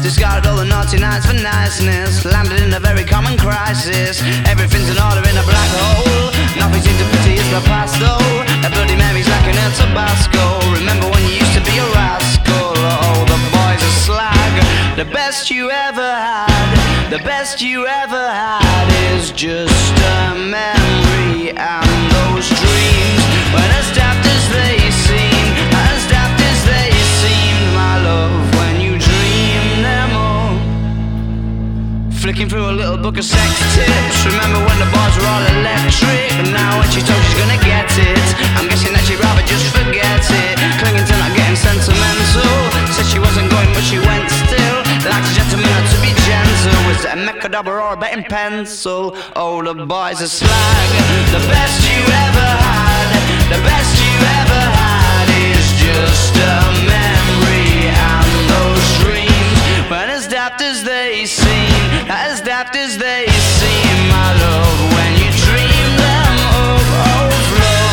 Discarded all the naughty nights for niceness. Landed in a very common crisis. Everything's in order in a black hole. Nothing seems to pity is the past though. That Bloody Mary's like an El Tabasco. Remember when you used to be a rascal? Oh, the boys are slag. The best you ever had, the best you ever had is just a memory. And those dreams, when as daft as they seem, as daft as they seemed, my love, when you dream them all. Flicking through a little book of sex tips. Remember when the bars were all electric? And now when she told she's gonna get it, I'm guessing that she'd rather just forget it. Clinging to not getting sentimental. Said she wasn't going but she went still. Like a gentleman had to be gentle. Was it a Mechadabra or a betting pencil? Oh, the boys are slag. The best you ever had, the best you ever had is just a memory. And those dreams, when as daft as they seem, as daft as they seem, my love, when you dream them overflow.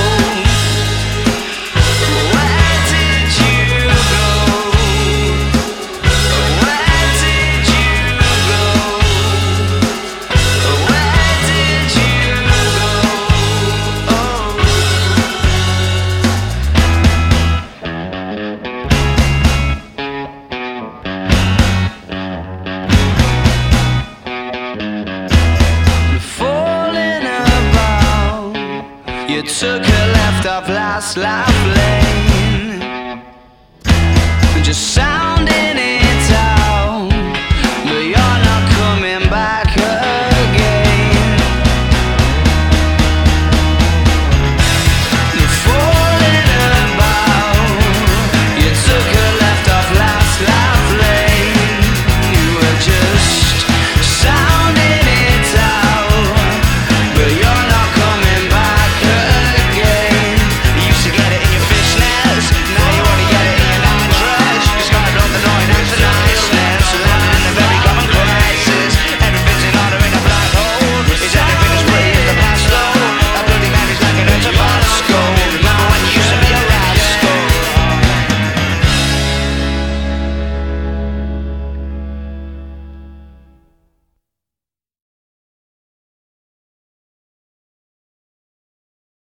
Where did you go? Where did you go? Where did you go? Oh. Falling about, you took a left off last life lane and just sat